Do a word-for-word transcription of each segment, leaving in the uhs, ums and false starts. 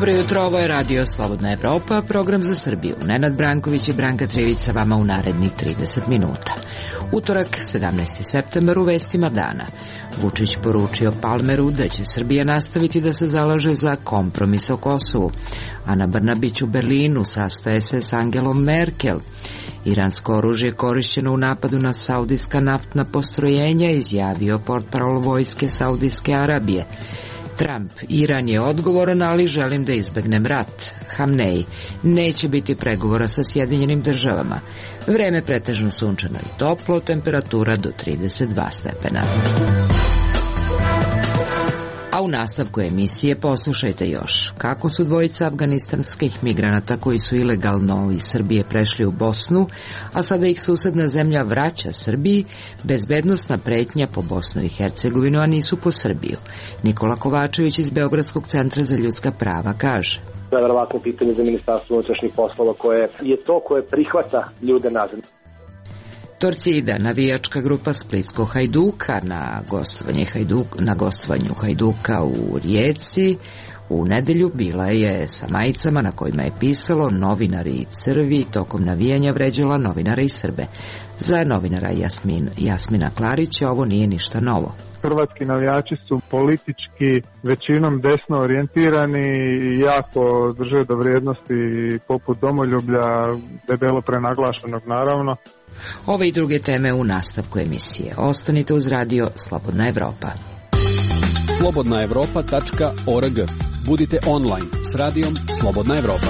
Dobro jutro, ovo je Radio Slobodna Evropa, program za Srbiju. Nenad Branković i Branka Trivica vama u narednih trideset minuta. Utorak, sedamnaesti septembar, u vestima dana. Vučić poručio Palmeru da će Srbija nastaviti da se zalaže za kompromis o Kosovu. Ana Brnabić u Berlinu sastaje se s Angelom Merkel. Iransko oružje korišćeno u napadu na saudijska naftna postrojenja, izjavio portparol vojske Saudijske Arabije. Trump, Iran je odgovoran, ali želim da izbegnem rat. Hamnej, neće biti pregovora sa Sjedinjenim državama. Vreme pretežno sunčano i toplo, temperatura do trideset dva stepena. A u nastavku emisije poslušajte još kako su dvojica afganistanskih migranata koji su ilegalno iz Srbije prešli u Bosnu, a sada ih susedna zemlja vraća Srbiji, bezbednosna pretnja po Bosnu i Hercegovinu, a nisu po Srbiju. Nikola Kovačević iz Beogradskog centra za ljudska prava kaže: To je verovatno pitanje za Ministarstvo unutrašnjih poslova koje je to koje prihvata ljude nazad. Torcida, navijačka grupa Splitskog Hajduka na gostovanje Hajduk, na gostovanju Hajduka u Rijeci u nedelju bila je sa majicama na kojima je pisalo "Novinari i crvi", tokom navijanja vređala novinara i Srbe. Za novinara Jasmin, Jasmina Klarića ovo nije ništa novo. Hrvatski navijači su politički većinom desno orijentirani i jako drže do vrijednosti poput domoljublja, debelo prenaglašenog naravno. Ove i druge teme u nastavku emisije. Ostanite uz Radio Slobodna Evropa. slobodna evropa tačka org. Budite online s radijom Slobodna Evropa.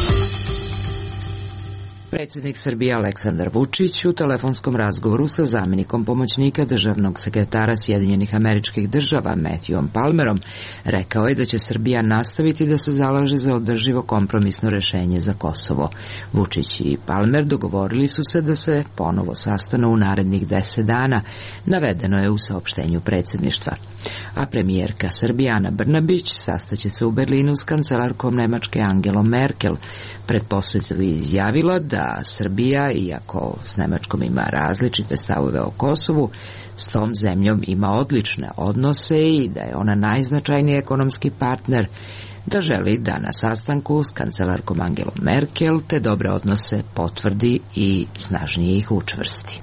Predsjednik Srbije Aleksandar Vučić u telefonskom razgovoru sa zamjenikom pomoćnika državnog sekretara Sjedinjenih Američkih Država Matthewom Palmerom rekao je da će Srbija nastaviti da se zalaže za održivo kompromisno rešenje za Kosovo. Vučić i Palmer dogovorili su se da se ponovo sastanu u narednih deset dana, navedeno je u saopštenju predsjedništva. A premijerka Srbije Ana Brnabić sastaće se u Berlinu s kancelarkom Nemačke Angelom Merkel. Pred posetom je izjavila da Srbija, iako s Nemačkom ima različite stavove o Kosovu, s tom zemljom ima odlične odnose i da je ona najznačajniji ekonomski partner, da želi da na sastanku s kancelarkom Angelom Merkel te dobre odnose potvrdi i snažnije ih učvrsti.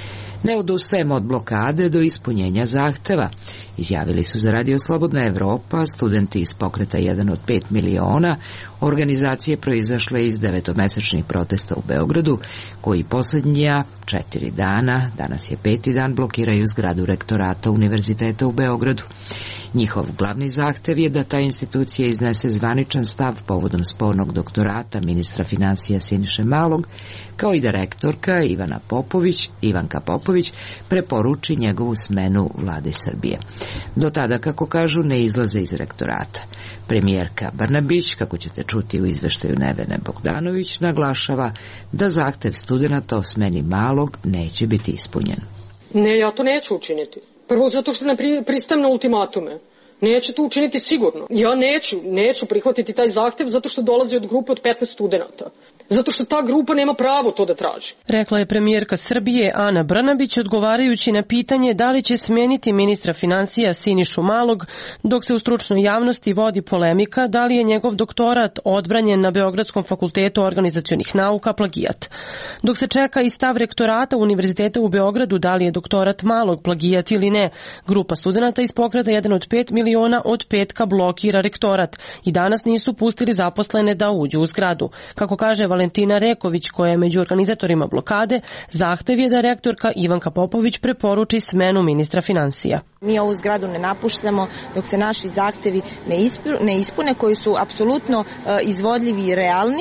Ne odustajemo od blokade do ispunjenja zahteva, izjavili su za Radio Slobodna Evropa studenti iz pokreta jedan od pet miliona, organizacije proizašle iz devetomesečnih protesta u Beogradu, koji posljednja četiri dana, danas je peti dan, blokiraju zgradu rektorata Univerziteta u Beogradu. Njihov glavni zahtev je da ta institucija iznese zvaničan stav povodom spornog doktorata ministra finansija Siniše Malog, kao i da rektorka Ivana Popović, Ivanka Popović preporuči njegovu smenu vlade Srbije. Do tada, kako kažu, ne izlaze iz rektorata. Premijerka Brnabić, kako ćete čuti u izveštaju Nevene Bogdanović, naglašava da zahtev studenata o smeni Malog neće biti ispunjen. Ne, ja to neću učiniti. Prvo zato što ne pristajem na ultimatume. Neću to učiniti sigurno. Ja neću, neću prihvatiti taj zahtev zato što dolazi od grupe od petnaest studenata. Zato što ta grupa nema pravo to da traži. Rekla je premijerka Srbije Ana Brnabić odgovarajući na pitanje da li će smeniti ministra finansija Sinišu Malog, dok se u stručnoj javnosti vodi polemika da li je njegov doktorat odbranjen na Beogradskom fakultetu organizacionih nauka plagijat. Dok se čeka i stav rektorata Univerziteta u Beogradu da li je doktorat Malog plagijat ili ne, grupa studenata iz pokreta jedan od pet miliona od petka blokira rektorat i danas nisu pustili zaposlene da uđu u zgradu. Kako kaže Valentina Reković, koja je među organizatorima blokade, zahtev je da rektorka Ivanka Popović preporuči smenu ministra finansija. Mi ovu zgradu ne napuštamo dok se naši zahtevi ne ispune, koji su apsolutno izvodljivi i realni,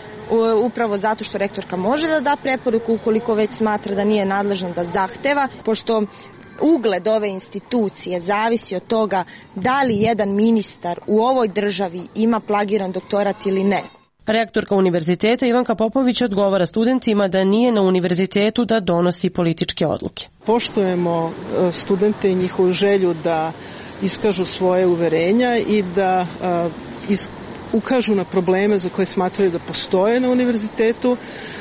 upravo zato što rektorka može da da preporuku ukoliko već smatra da nije nadležna da zahteva, pošto ugled ove institucije zavisi od toga da li jedan ministar u ovoj državi ima plagiran doktorat ili ne. Rektorka univerziteta Ivanka Popović odgovara studentima da nije na univerzitetu da donosi političke odluke. Poštujemo studente i njihovu želju da iskažu svoje uverenja i da ukažu na probleme za koje smatraju da postoje na univerzitetu,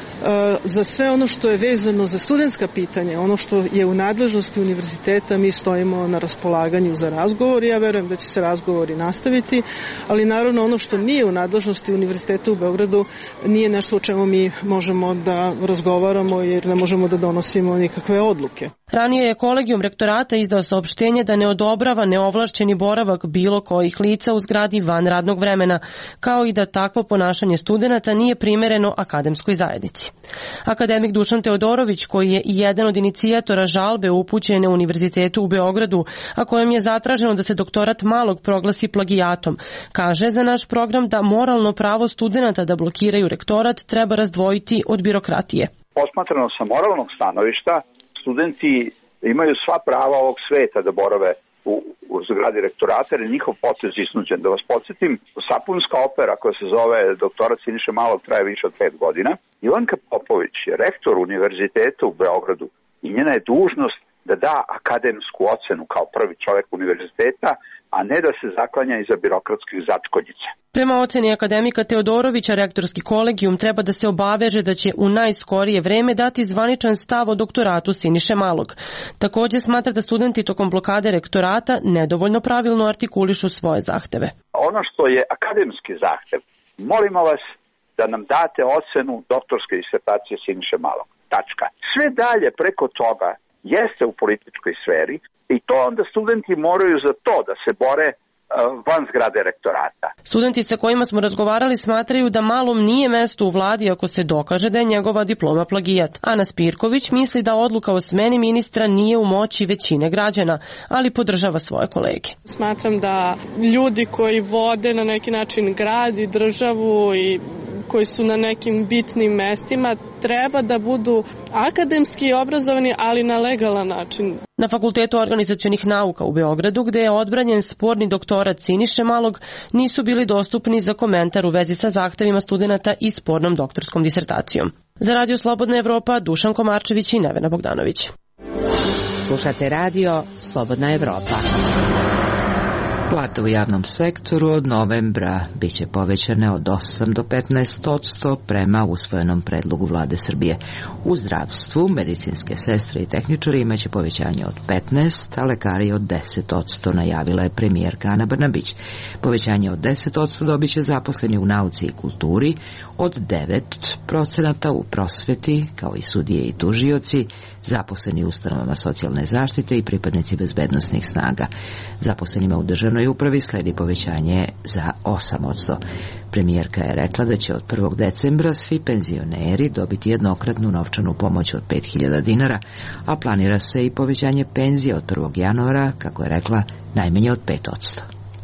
za sve ono što je vezano za studentska pitanja, ono što je u nadležnosti univerziteta, mi stojimo na raspolaganju za razgovor i ja verujem da će se razgovori nastaviti, ali naravno ono što nije u nadležnosti univerziteta u Beogradu nije nešto o čemu mi možemo da razgovaramo jer ne možemo da donosimo nikakve odluke. Ranije je kolegijum rektorata izdao saopštenje da ne odobrava neovlašćeni boravak bilo kojih lica u zgradi van radnog vremena, kao i da takvo ponašanje studenata nije primereno akademskoj zajednici. Akademik Dušan Teodorović, koji je jedan od inicijatora žalbe upućene Univerzitetu u Beogradu, a kojem je zatraženo da se doktorat Malog proglasi plagijatom, kaže za naš program da moralno pravo studenata da blokiraju rektorat treba razdvojiti od birokratije. Posmatrano sa moralnog stanovišta, studenti imaju sva prava ovog sveta da borave u, u zgradi rektorata, jer je njihov potez iznuđen. Da vas podsjetim, sapunska opera koja se zove Doktorat Siniše Malog traje više od pet godina. Ivanka Popović je rektor univerziteta u Beogradu i njena je dužnost da da akademsku ocenu kao prvi čovjek univerziteta, a ne da se zaklanja iza birokratskih začkoljica. Prema oceni akademika Teodorovića, rektorski kolegijum treba da se obaveže da će u najskorije vreme dati zvaničan stav o doktoratu Siniše Malog. Također smatra da studenti tokom blokade rektorata nedovoljno pravilno artikulišu svoje zahteve. Ono što je akademski zahtev, molimo vas da nam date ocenu doktorske disertacije Siniše Malog. Tačka. Sve dalje preko toga jeste u političkoj sferi i to onda studenti moraju za to da se bore van zgrade rektorata. Studenti sa kojima smo razgovarali smatraju da Malom nije mesto u vladi ako se dokaže da je njegova diploma plagijat. Ana Spirković misli da odluka o smeni ministra nije u moći većine građana, ali podržava svoje kolege. Smatram da ljudi koji vode na neki način grad i državu i koji su na nekim bitnim mestima treba da budu akademski obrazovani, ali na legalan način. Na Fakultetu organizacionih nauka u Beogradu, gde je odbranjen sporni doktorat Siniše Malog, nisu bili dostupni za komentar u vezi sa zahtevima studenata i spornom doktorskom disertacijom. Za Radio Slobodna Evropa, Dušan Komarčević i Nevena Bogdanović. Slušate Radio Slobodna Evropa. Plate u javnom sektoru od novembra biće povećane od osam do petnaest odsto prema usvojenom predlogu vlade Srbije. U zdravstvu medicinske sestre i tehničari imaće povećanje od petnaest, a lekari od deset odsto, najavila je premijerka Ana Brnabić. Povećanje od deset odsto dobiće zaposleni u nauci i kulturi, od devet procenata u prosveti, kao i sudije i tužioci, zaposleni u ustanovama socijalne zaštite i pripadnici bezbednosnih snaga. Zaposlenima u državnoj upravi sledi povećanje za osam odsto. Premijerka je rekla da će od prvog decembra svi penzioneri dobiti jednokratnu novčanu pomoć od pet hiljada dinara, a planira se i povećanje penzije od prvog januara, kako je rekla, najmanje od pet odsto.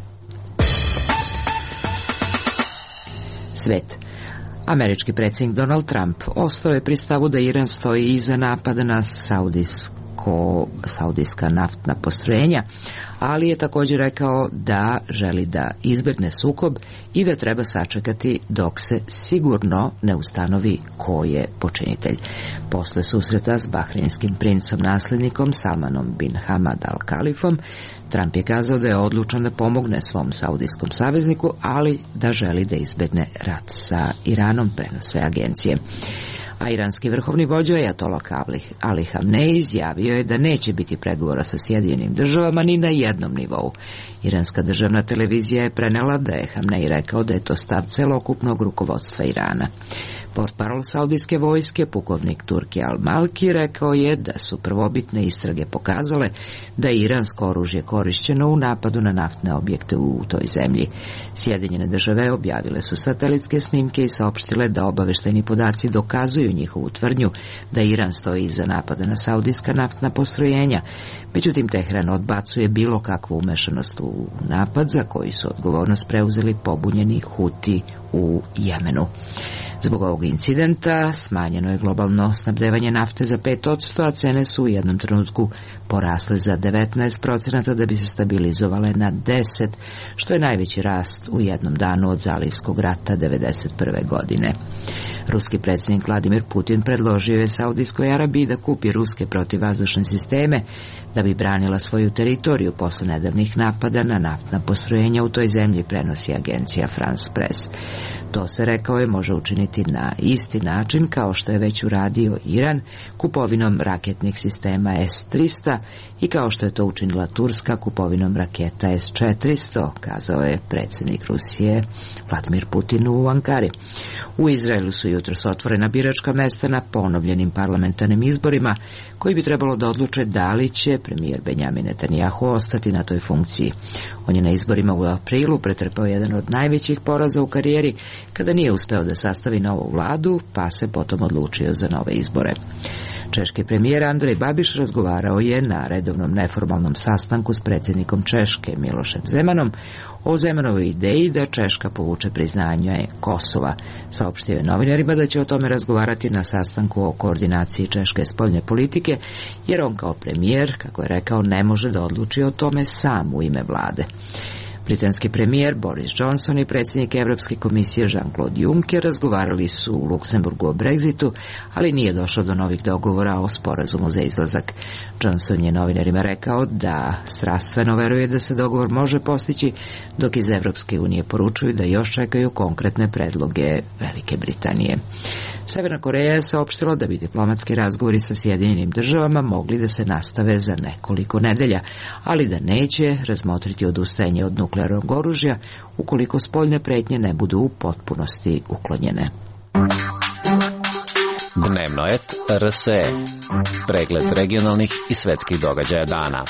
Svet. Američki predsjednik Donald Trump ostao je pri stavu da Iran stoji iza napada na saudijsko, saudijska naftna postrojenja, ali je također rekao da želi da izbjegne sukob i da treba sačekati dok se sigurno ne ustanovi ko je počinitelj. Posle susreta s bahreinskim princom nasljednikom Salmanom bin Hamad Al Khalifom, Trump je kazao da je odlučan da pomogne svom saudijskom savezniku, ali da želi da izbjegne rat sa Iranom, prenose agencije. A iranski vrhovni vođa Ajatollah Ali Hamnej izjavio je da neće biti pregovora sa Sjedinjenim državama ni na jednom nivou. Iranska državna televizija je prenela da je Hamnej rekao da je to stav celokupnog rukovodstva Irana. Portparol saudijske vojske, pukovnik Turki Al-Malki, rekao je da su prvobitne istrage pokazale da je iransko oružje korišćeno u napadu na naftne objekte u toj zemlji. Sjedinjene države objavile su satelitske snimke i saopštile da obaveštajni podaci dokazuju njihovu tvrdnju da Iran stoji iza napada na saudijska naftna postrojenja. Međutim, Tehran odbacuje bilo kakvu umešanost u napad za koji su odgovornost preuzeli pobunjeni Huti u Jemenu. Zbog ovog incidenta smanjeno je globalno snabdevanje nafte za pet odsto, a cene su u jednom trenutku porasle za devetnaest procenata da bi se stabilizovale na deset, što je najveći rast u jednom danu od Zalivskog rata devedeset prve godine. Ruski predsjednik Vladimir Putin predložio je Saudijskoj Arabiji da kupi ruske protivvazdušne sisteme da bi branila svoju teritoriju posle nedavnih napada na naftna postrojenja u toj zemlji, prenosi agencija France Press. To se, rekao je, može učiniti na isti način kao što je već uradio Iran kupovinom raketnih sistema S tristo i kao što je to učinila Turska kupovinom raketa S četiristo, kazao je predsjednik Rusije Vladimir Putin u Ankari. U Izraelu su jutros otvorena biračka mesta na ponovljenim parlamentarnim izborima koji bi trebalo da odluče da li će premijer Benjamin Netanjahu ostati na toj funkciji. On je na izborima u aprilu pretrpeo jedan od najvećih poraza u karijeri kada nije uspeo da sastavi novu vladu, pa se potom odlučio za nove izbore. Češki premijer Andrej Babiš razgovarao je na redovnom neformalnom sastanku s predsjednikom Češke Milošem Zemanom o Zemanovoj ideji da Češka povuče priznanje Kosova. Saopštio je novinarima da će o tome razgovarati na sastanku o koordinaciji češke spoljne politike, jer on kao premijer, kako je rekao, ne može da odluči o tome sam u ime vlade. Britanski premijer Boris Johnson i predsjednik Evropske komisije Jean-Claude Juncker razgovarali su u Luksemburgu o Brexitu, ali nije došlo do novih dogovora o sporazumu za izlazak. Johnson je novinarima rekao da strastveno veruje da se dogovor može postići, dok iz Evropske unije poručuju da još čekaju konkretne predloge Velike Britanije. Severna Koreja je saopštila da bi diplomatski razgovori sa Sjedinjenim državama mogli da se nastave za nekoliko nedelja, ali da neće razmotriti odustajanje od nuklearnog oružja ukoliko spoljne pretnje ne budu u potpunosti uklonjene. Dnevno et R S E. Pregled regionalnih i svetskih događaja dana.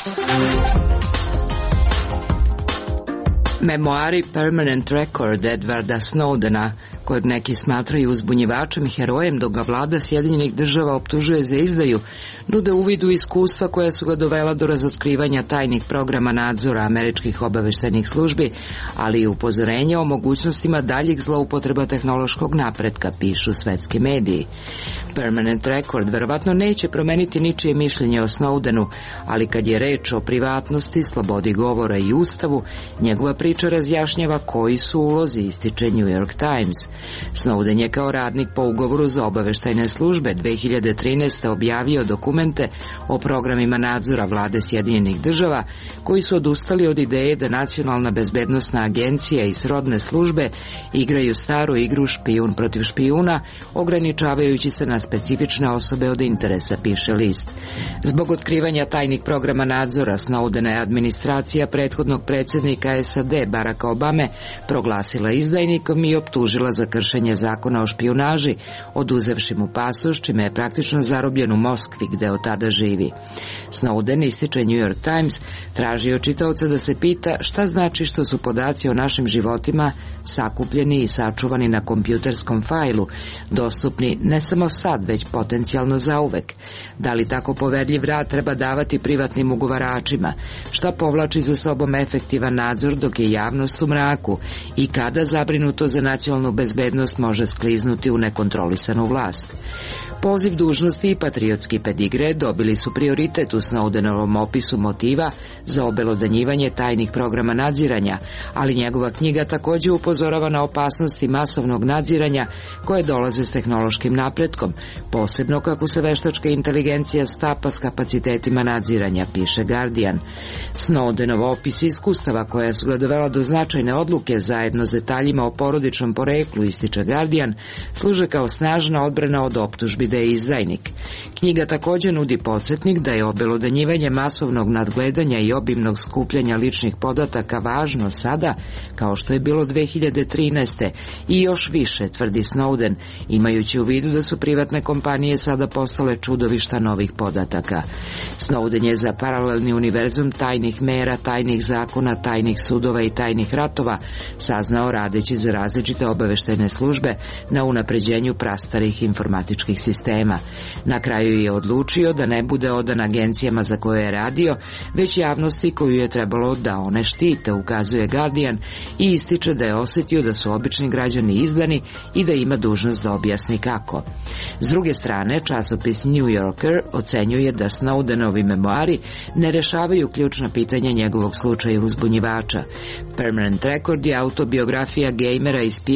Memoari Permanent Record Edwarda Snowdena, kojeg neki smatraju uzbunjivačem i herojem, dok ga vlada Sjedinjenih država optužuje za izdaju, nude uvid u iskustva koja su ga dovela do razotkrivanja tajnih programa nadzora američkih obaveštajnih službi, ali i upozorenja o mogućnostima daljih zloupotreba tehnološkog napretka, pišu svetski mediji. Permanent Record verovatno neće promeniti ničije mišljenje o Snowdenu, ali kad je reč o privatnosti, slobodi govora i ustavu, njegova priča razjašnjava koji su ulozi, ističe New York Times. Snowden je kao radnik po ugovoru za obaveštajne službe dve hiljade trinaeste. objavio dokumente o programima nadzora vlade Sjedinjenih država koji su odustali od ideje da Nacionalna bezbednosna agencija i srodne službe igraju staru igru špijun protiv špijuna, ograničavajući se na specifične osobe od interesa, piše list. Zbog otkrivanja tajnih programa nadzora, Snowdena je administracija prethodnog predsjednika S A D Baracka Obame proglasila izdajnikom i optužila za kršenje zakona o špijunaži, oduzevši mu pasoš, čime je praktično zarobljen u Moskvi, gde od tada živi. Snowden, ističe New York Times, traži od čitaoca da se pita šta znači što su podaci o našim životima sakupljeni i sačuvani na kompjuterskom fajlu, dostupni ne samo sad, već potencijalno zauvek. Da li tako poverljiv rad treba davati privatnim ugovaračima? Šta povlači za sobom efektivan nadzor dok je javnost u mraku? I kada zabrinuto za nacionalnu bezbednost može skliznuti u nekontrolisanu vlast? Poziv dužnosti i patriotski pedigre dobili su prioritet u Snowdenovom opisu motiva za obelodanjivanje tajnih programa nadziranja, ali njegova knjiga također upozorava na opasnosti masovnog nadziranja koje dolaze s tehnološkim napretkom, posebno kako se veštačka inteligencija stapa s kapacitetima nadziranja, piše Guardian. Snowdenov opis iskustava koja su ga dovela do značajne odluke zajedno s detaljima o porodičnom poreklu, ističe Guardian, služe kao snažna odbrana od optužbi da je izdajnik. Knjiga također nudi podsjetnik da je obelodanjivanje masovnog nadgledanja i obimnog skupljanja ličnih podataka važno sada, kao što je bilo dve hiljade trinaeste. i još više, tvrdi Snowden, imajući u vidu da su privatne kompanije sada postale čudovišta novih podataka. Snowden je za paralelni univerzum tajnih mera, tajnih zakona, tajnih sudova i tajnih ratova saznao radeći za različite obaveštajne službe na unapređenju prastarih informatičkih sistema. Na kraju je odlučio da ne bude odan agencijama za koje je radio, već javnosti koju je trebalo da one štite, ukazuje Guardian, i ističe da je osjetio da su obični građani izdani i da ima dužnost da objasni kako. S druge strane, časopis New Yorker ocenjuje da Snowdenovi memoari ne rešavaju ključna pitanja njegovog slučaja uzbunjivača. Permanent Record je autobiografija gejmera ispijenih očiju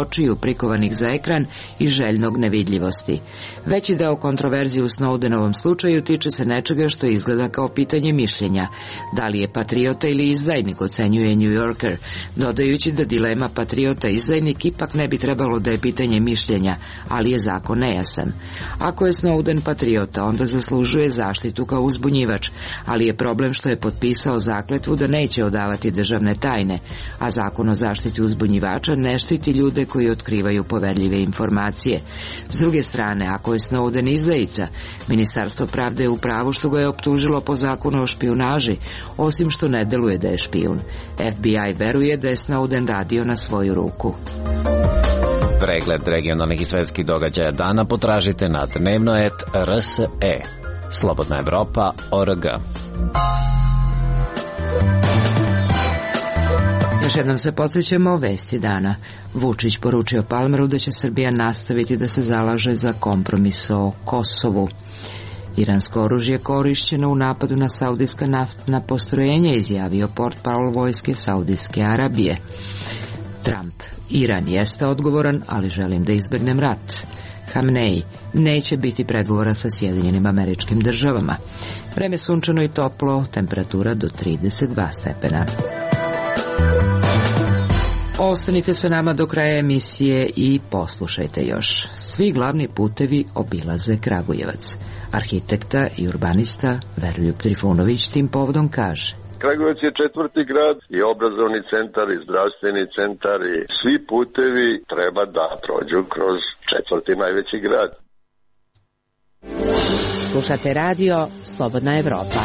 očiju prikovanih za ekran i željnog nevidljivosti. Veći deo kontroverzije u Snowdenovom slučaju tiče se nečega što izgleda kao pitanje mišljenja. Da li je patriota ili izdajnik, ocenjuje New Yorker, dodajući da dilema patriota-izdajnik ipak ne bi trebalo da je pitanje mišljenja, ali je zakon nejasan. Ako je Snowden patriota, onda zaslužuje zaštitu kao uzbunjivač, ali je problem što je potpisao zakletvu da neće odavati državne tajne, a zakon o zaštiti uzbunjivača ne štiti ljude koji otkrivaju poverljive informacije. S druge strane, ako je Snowden izdajica, Ministarstvo pravde je u pravu što ga je optužilo po zakonu o špijunaži, osim što ne deluje da je špijun. F B I veruje da je Snowden radio na svoju ruku. Pregled regionalnih i svetskih događaja dana potražite na dnevno et r s e. Slobodna Evropa tačka org. Još jednom se podsjećamo vesti dana. Vučić poručio Palmeru da će Srbija nastaviti da se zalaže za kompromis o Kosovu. Iransko oružje korišćeno u napadu na saudijska naftna postrojenja, izjavio portparol vojske Saudijske Arabije. Trump: Iran jeste odgovoran, ali želim da izbegnem rat. Hamneji: neće biti pregovora sa Sjedinjenim Američkim Državama. Vreme sunčano i toplo, temperatura do trideset dva stepena. Ostanite sa nama do kraja emisije i poslušajte još. Svi glavni putevi obilaze Kragujevac. Arhitekta i urbanista Veroljub Trifunović tim povodom kaže: Kragujevac je četvrti grad i obrazovni centar i zdravstveni centar i svi putevi treba da prođu kroz četvrti najveći grad. Slušate radio Slobodna Evropa.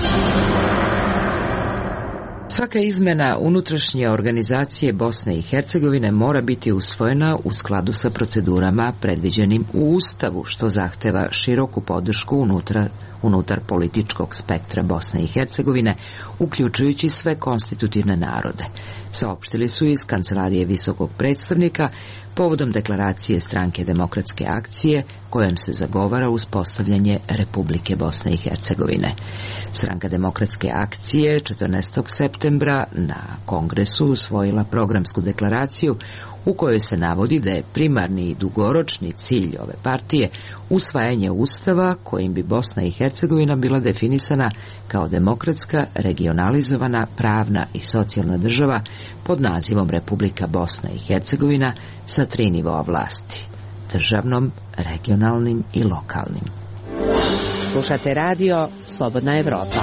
Svaka izmena unutrašnje organizacije Bosne i Hercegovine mora biti usvojena u skladu sa procedurama predviđenim u Ustavu, što zahteva široku podršku unutar, unutar političkog spektra Bosne i Hercegovine, uključujući sve konstitutivne narode, saopštili su iz Kancelarije visokog predstavnika povodom deklaracije Stranke demokratske akcije kojom se zagovara uspostavljanje Republike Bosne i Hercegovine. Stranka demokratske akcije četrnaestog septembra na kongresu usvojila programsku deklaraciju u kojoj se navodi da je primarni i dugoročni cilj ove partije usvajanje Ustava kojim bi Bosna i Hercegovina bila definisana kao demokratska, regionalizovana, pravna i socijalna država pod nazivom Republika Bosna i Hercegovina sa tri nivoa vlasti: državnom, regionalnim i lokalnim. Slušate radio Slobodna Evropa.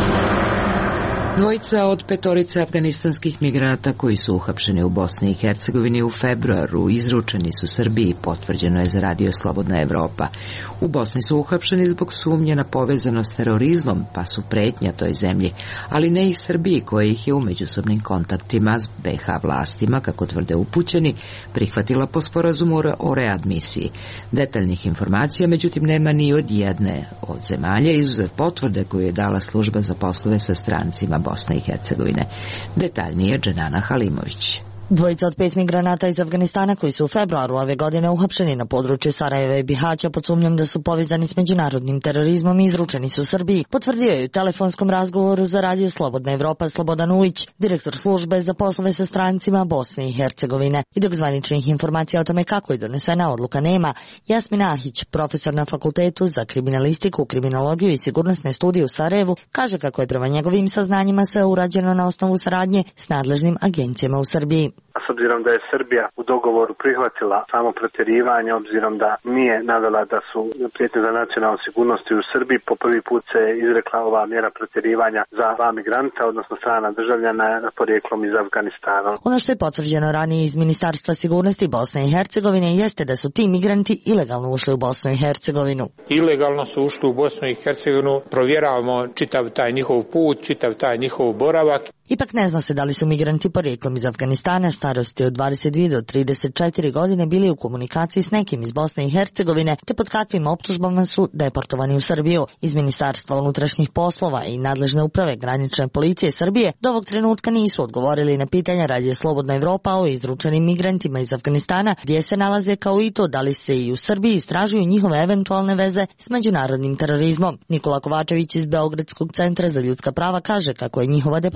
Dvojica od petorice afganistanskih migranata koji su uhapšeni u Bosni i Hercegovini u februaru izručeni su Srbiji, potvrđeno je za radio Slobodna Evropa. U Bosni su uhapšeni zbog sumnje na povezanost s terorizmom, pa su pretnja toj zemlji, ali ne i Srbiji koja ih je u međusobnim kontaktima s B H vlastima, kako tvrde upućeni, prihvatila po sporazumu o readmisiji. Detaljnih informacija, međutim, nema ni od jedne od zemalja, izuzev potvrde koju je dala služba za poslove sa strancima Bosne i Hercegovine. Detaljnije Dženana Halimović. Dvojica od pet migranata iz Afganistana koji su u februaru ove godine uhapšeni na području Sarajeva i Bihaća pod sumnjom da su povezani s međunarodnim terorizmom i izručeni su Srbiji, potvrdio je u telefonskom razgovoru za radio Slobodna Evropa Slobodan Ujić, direktor službe za poslove sa strancima Bosne i Hercegovine. I dok zvaničnih informacija o tome kako je donesena odluka nema, Jasmina Ahić, profesor na Fakultetu za kriminalistiku, kriminologiju i sigurnosne studije u Sarajevu, kaže kako je prema njegovim saznanjima sve urađeno na osnovu saradnje s nadležnim agencijama u Srbiji. S obzirom da je Srbija u dogovoru prihvatila samo protjerivanje, obzirom da nije navela da su prijetnje za nacionalnu sigurnost u Srbiji, po prvi put se izrekla ova mjera protjerivanja za dva migranta, odnosno strana državljana porijeklom iz Afganistana. Ono što je potvrđeno ranije iz Ministarstva sigurnosti Bosne i Hercegovine jeste da su ti migranti ilegalno ušli u Bosnu i Hercegovinu. Ilegalno su ušli u Bosnu i Hercegovinu, provjeravamo čitav taj njihov put, čitav taj njihov boravak. Ipak ne zna se da li su migranti porijeklom iz Afganistana starosti od dvadeset dvije do trideset četiri godine bili u komunikaciji s nekim iz Bosne i Hercegovine, te pod kakvim optužbama su deportovani u Srbiju. Iz Ministarstva unutrašnjih poslova i nadležne uprave granične policije Srbije do ovog trenutka nisu odgovorili na pitanja radija Slobodna Evropa o izručenim migrantima iz Afganistana, gdje se nalaze, kao i to da li se i u Srbiji istražuju njihove eventualne veze s međunarodnim terorizmom. Nikola Kovačević iz Beogradskog centra za ljudska prava kaže kako je njihova deportacija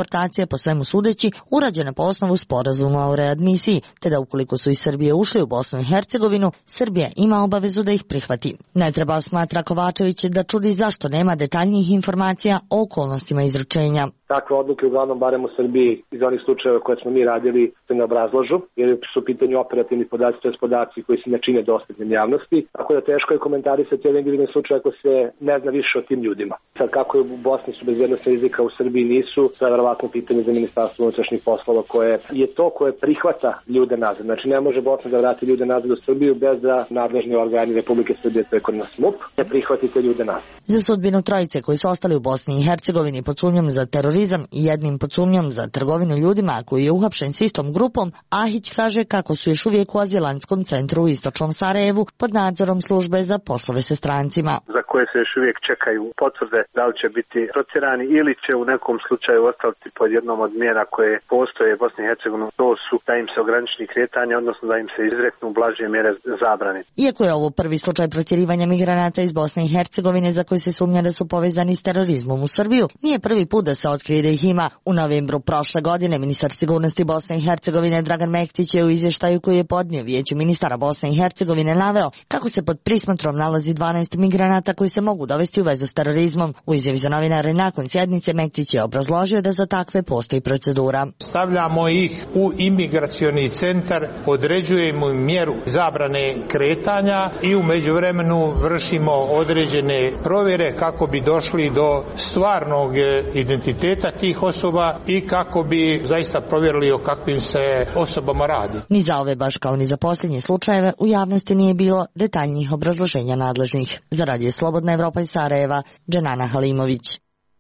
migracije po svemu sudeći urađena po osnovu sporazuma o readmisiji, te da ukoliko su iz Srbije ušli u Bosnu i Hercegovinu, Srbija ima obavezu da ih prihvati. Ne treba, smatra Kovačević, da čudi zašto nema detaljnijih informacija o okolnostima izručenja. Takve odluke, uglavnom barem u Srbiji, iz onih slučajeva koje smo mi radili, se ne obrazlažu, jer su u pitanju operativni podaci, to je podaci koji se ne čine dostupnim javnosti, tako da teško je komentarisati jedan individualni slučaj ako se ne zna više o tim ljudima. Sad, kako je u Bosni su bezbednosne rizika, u Srbiji nisu, to je verovatno pitanje za Ministarstvo unutrašnjih poslova koje je to koje prihvata ljude nazad. Znači, ne može Bosna da vrati ljude nazad u Srbiju bez da nadležni organi Republike Srbije, to je kod nas M U P, ne prihvati te ljude nazad. Za sudbinu trojice koji su ostali u Bosni i Hercegovini pod sumnjom za terorizam i jednim pod sumnjom za trgovinu ljudima koji je uhapšen s istom grupom, Ahić kaže kako su još uvijek u azilantskom centru u istočnom Sarajevu pod nadzorom službe za poslove sa strancima. Za koje se još uvijek čekaju potvrde da li će biti protjerani ili će u nekom slučaju ostati pod jednom od mjera koje postoje u Bosni i Hercegovini. To su da im se ograniči kretanje, odnosno da im se izreknu blaže mjere zabrane. Iako je ovo prvi slučaj protjerivanja migranata iz Bosne i Hercegovine za koji se sumnja da su povezani s terorizmom u Srbiju, nije prvi put da se otkrije da ih ima. U novembru prošle godine ministar sigurnosti Bosne i Hercegovine Dragan Mektić je u izvještaju koji je podnio Vijeću ministara Bosne i Hercegovine naveo kako se pod prismotrom nalazi dvanaest migranata koji se mogu dovesti u vezu s terorizmom. U izjavi za novinare nakon sjednice Mektić je obrazložio da za takve postoji procedura. Stavljamo ih u imigracioni centar, određujemo im mjeru zabrane kretanja i u međuvremenu vršimo određene provjere kako bi došli do stvarnog identiteta tih osoba i kako bi zaista provjerili o kakvim se osobama radi. Ni za ove, baš kao ni za posljednje slučajeve, u javnosti nije bilo detaljnijih obrazloženja nadležnih. Za Radio Slobodna Evropa iz Sarajeva, Dženana Halimović.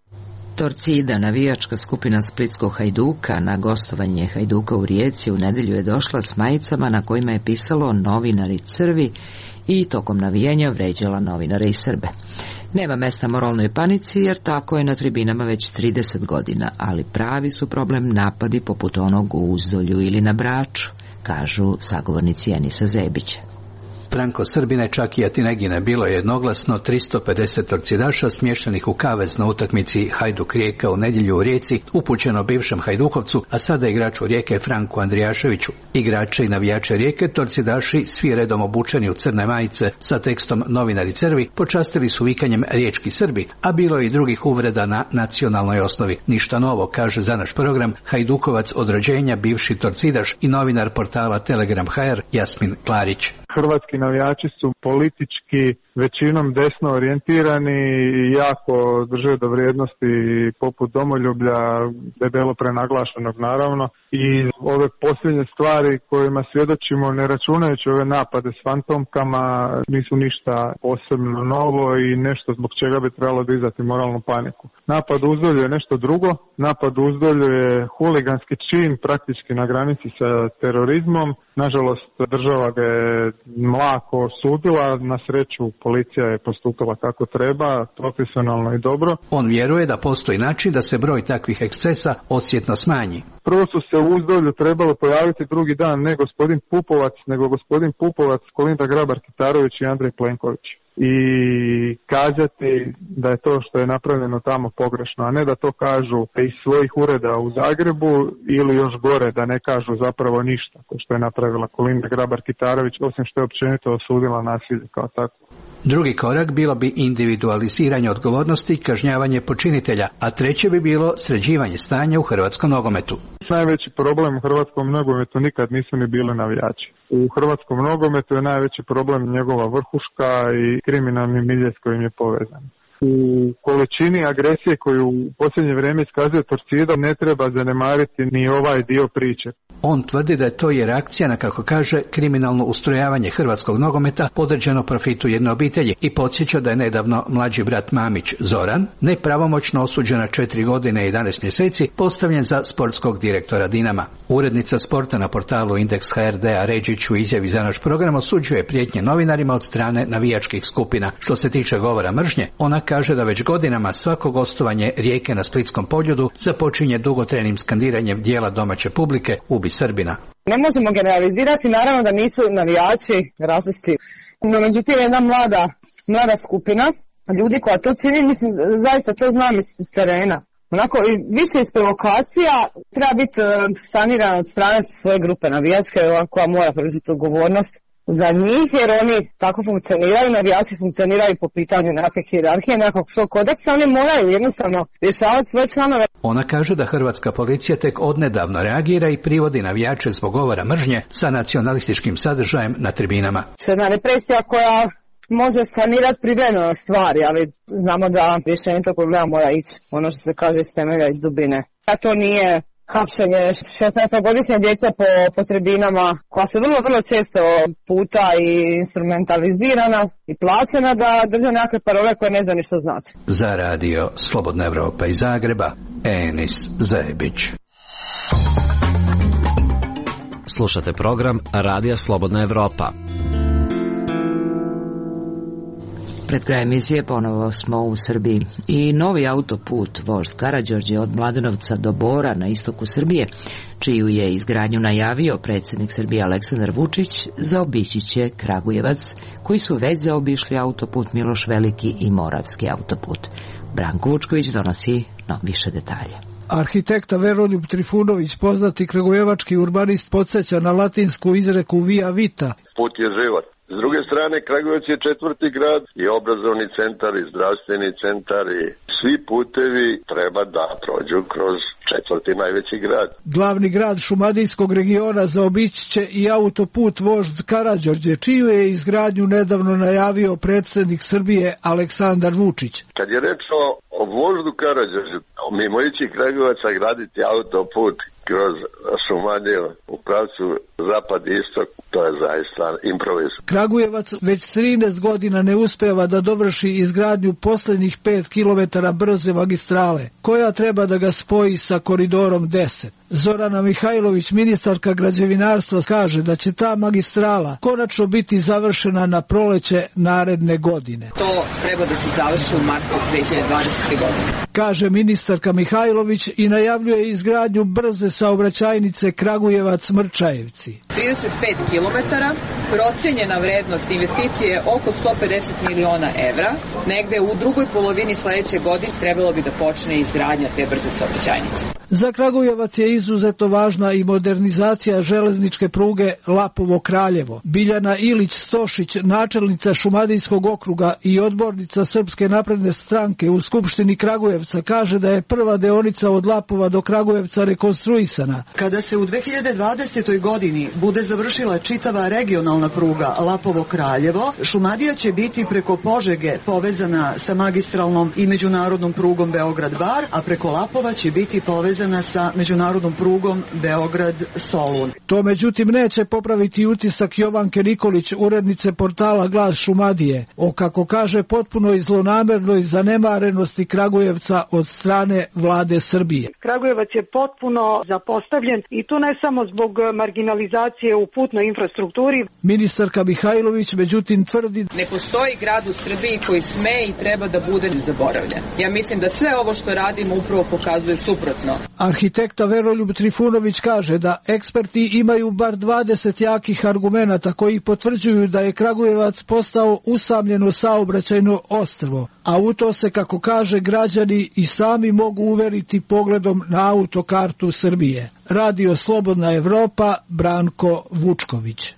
Torcida, navijačka skupina splitskog Hajduka, na gostovanje Hajduka u Rijeci u nedelju je došla s majicama na kojima je pisalo novinari Crvi i tokom navijanja vređala novinare i Srbe. Nema mesta moralnoj panici jer tako je na tribinama već trideset godina, ali pravi su problem napadi poput onog u Uzdolju ili na Braču, kažu sagovornici Enisa Zebića. Franko-Srbine Čakija Tinegine bilo je jednoglasno tristo pedeset torcidaša smještenih u kavez na utakmici Hajduk Rijeka u nedjelju u Rijeci, upućeno bivšem Hajdukovcu, a sada igraču Rijeke Franku Andrijaševiću. Igrače i navijače Rijeke, torcidaši, svi redom obučeni u crne majice sa tekstom novinari Crvi, počastili su vikanjem Riječki Srbi, a bilo je i drugih uvreda na nacionalnoj osnovi. Ništa novo, kaže za naš program Hajdukovac od rođenja, bivši torcidaš i novinar portala Telegram punkt h r Jasmin Klarić. Hrvatski navijači su politički većinom desno orijentirani i jako drže do vrijednosti poput domoljublja, debelo prenaglašenog naravno, i ove posljednje stvari kojima svjedočimo, ne računajući ove napade s fantomkama, nisu ništa posebno novo i nešto zbog čega bi trebalo dizati moralnu paniku. Napad u Uzdolju je nešto drugo. Napad u Uzdolju je huliganski čin, praktički na granici sa terorizmom. Nažalost, država ga je mlako osudila, na sreću policija je postupila kako treba, profesionalno i dobro. On vjeruje da postoji način da se broj takvih ekscesa osjetno smanji. Prvo su se u Uzdolju trebalo pojaviti drugi dan ne gospodin Pupovac, nego gospodin Pupovac, Kolinda Grabar-Kitarović i Andrej Plenković. I kazati da je to što je napravljeno tamo pogrešno, a ne da to kažu iz svojih ureda u Zagrebu ili još gore da ne kažu zapravo ništa, kao što je napravila Kolinda Grabar-Kitarović, osim što je općenito osudila nasilje kao tako. Drugi korak bilo bi individualiziranje odgovornosti i kažnjavanje počinitelja, a treće bi bilo sređivanje stanja u hrvatskom nogometu. Najveći problem u hrvatskom nogometu nikad nisu ni bili navijači. U hrvatskom nogometu je najveći problem njegova vrhuška i kriminalni milje s kojim je povezan. U količini agresije koju u posljednje vrijeme iskazuje Torcida ne treba zanemariti ni ovaj dio priče. On tvrdi da je to i reakcija na, kako kaže, kriminalno ustrojavanje hrvatskog nogometa podređeno profitu jedne obitelji i podsjeća da je nedavno mlađi brat Mamić Zoran, nepravomoćno osuđen na četiri godine i jedanaest mjeseci, postavljen za sportskog direktora Dinama. Urednica sporta na portalu Indeks punkt h r Dea Ređić u izjavi za naš program osuđuje prijetnje novinarima od strane navijačkih skupina. Što se tiče govora mržnje, ona kaže da već godinama svako gostovanje Rijeke na Splitskom poljudu započinje dugotrajnim skandiranjem dijela domaće publike "Ubi Srbina". Ne možemo generalizirati, naravno da nisu navijači rasisti, no međutim jedna mlada, mlada skupina ljudi koja to čini, mislim, zaista to znam iz terena. onako više iz provokacija, treba biti saniran od strane svoje grupe navijačke koja mora preuzeti odgovornost za njih, jer oni tako funkcioniraju, navijači funkcioniraju po pitanju nekakve hijerarhije, nekakvog svog kodeksa, oni moraju jednostavno rješavati svoje članove. Ona kaže da hrvatska policija tek odnedavno reagira i privodi navijače zbog govora mržnje sa nacionalističkim sadržajem na tribinama. Jedna represija koja može sanirati privremeno stvari, ali znamo da rješenje tog problema mora ići, ono što se kaže, iz temelja, iz dubine. A to nije hapšenje šesnaestogodišnje djece po, po tribinama, koja se vrlo, vrlo često puta i instrumentalizirana i plaćena da drže nekakve parole koje ne zna ni što znači. Za radio Slobodna Evropa iz Zagreba, Enis Zebić. Slušate program Radija Slobodna Evropa. Pred kraj emisije ponovo smo u Srbiji i novi autoput vožd Karađorđe od Mladenovca do Bora na istoku Srbije, čiju je izgradnju najavio predsjednik Srbije Aleksandar Vučić, zaobići će Kragujevac, koji su već zaobišli autoput Miloš Veliki i Moravski autoput. Branko Vučković donosi no, više detalje. Arhitekta Veroljub Trifunović, poznati kragujevački urbanist, podsjeća na latinsku izreku Via Vita. Put je život. S druge strane, Kragujevac je četvrti grad i obrazovni centar i zdravstveni centar i svi putevi treba da prođu kroz četvrti najveći grad. Glavni grad šumadijskog regiona zaobići će i autoput vožd Karađorđe, čiju je izgradnju nedavno najavio predsjednik Srbije Aleksandar Vučić. Kad je reč o, o voždu Karađorđe, mimo ići Kragujevaca graditi autoput kroz Šumadiju u pravcu zapad-istok, to je zaista improvizam. Kragujevac već trinaest godina ne uspeva da dovrši izgradnju posljednjih pet kilometara brze magistrale, koja treba da ga spoji sa koridorom deset. Zorana Mihajlović, ministarka građevinarstva, kaže da će ta magistrala konačno biti završena na proleće naredne godine. To treba da se završi u martu dve hiljade dvadesete. godine. Kaže ministarka Mihajlović i najavljuje izgradnju brze saobraćajnice Kragujevac-Mrčajevci. trideset pet kilometara, procenjena vrednost investicije je oko sto pedeset miliona evra. Negde u drugoj polovini sledeće godine trebalo bi da počne izgradnja te brze saobraćajnice. Za Kragujevac je izuzetno važna i modernizacija železničke pruge Lapovo-Kraljevo. Biljana Ilić-Stošić, načelnica Šumadijskog okruga i odbornica Srpske napredne stranke u Skupštini Kragujevca, kaže da je prva deonica od Lapova do Kragujevca rekonstruisana. Kada se u dve hiljade dvadesetoj. godini bude završila čitava regionalna pruga Lapovo-Kraljevo, Šumadija će biti preko Požege povezana sa magistralnom i međunarodnom prugom Beograd-Bar, a preko Lapova će biti povezana sa međunarodnom prugom Beograd-Solun. To međutim neće popraviti utisak Jovanke Nikolić, urednice portala Glas Šumadije, o, kako kaže, potpuno i zlonamernoj zanemarenosti Kragujevca od strane vlade Srbije. Kragujevac je potpuno zapostavljen i to ne samo zbog marginalizacije u putnoj infrastrukturi. Ministarka Mihajlović međutim tvrdi: ne postoji grad u Srbiji koji sme i treba da bude zaboravljen. Ja mislim da sve ovo što radimo upravo pokazuje suprotno. Arhitekta Veroljub Trifunović kaže da eksperti imaju bar dvadeset jakih argumenata koji potvrđuju da je Kragujevac postao usamljeno saobraćajno ostrvo, a u to se, kako kaže, građani i sami mogu uveriti pogledom na autokartu Srbije. Radio Slobodna Evropa, Branko Vučković.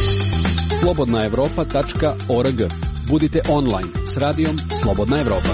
slobodna evropa tačka org. Budite online s radijom Slobodna Evropa.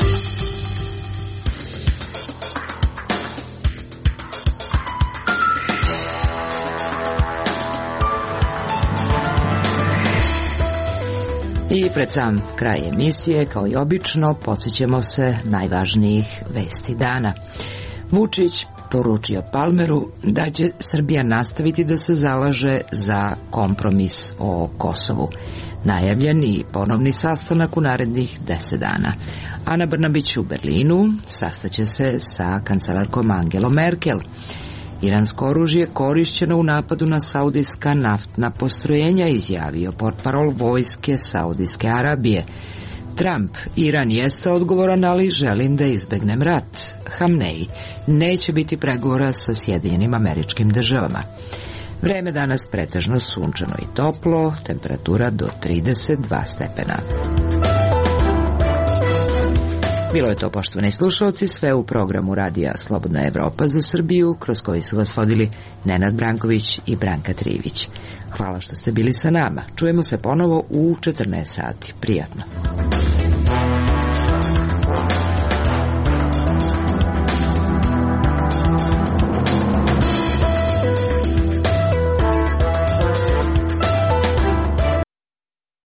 I pred sam kraj emisije, kao i obično, podsjećamo se najvažnijih vesti dana. Vučić poručio Palmeru da će Srbija nastaviti da se zalaže za kompromis o Kosovu. Najavljen i ponovni sastanak u narednih deset dana. Ana Brnabić u Berlinu sastaće se sa kancelarkom Angelom Merkel. Iransko oružje korišćeno u napadu na saudijska naftna postrojenja, izjavio portparol vojske Saudijske Arabije. Trump: Iran jeste odgovoran, ali želim da izbegnem rat. Hamneji: neće biti pregovora sa Sjedinjenim Američkim Državama. Vreme danas pretežno sunčano i toplo, temperatura do trideset dva stepena. Bilo je to, poštovani slušalci, sve u programu radija Slobodna Evropa za Srbiju, kroz koji su vas vodili Nenad Branković i Branka Trivić. Hvala što ste bili sa nama. Čujemo se ponovo u četrnaest sati. Prijatno.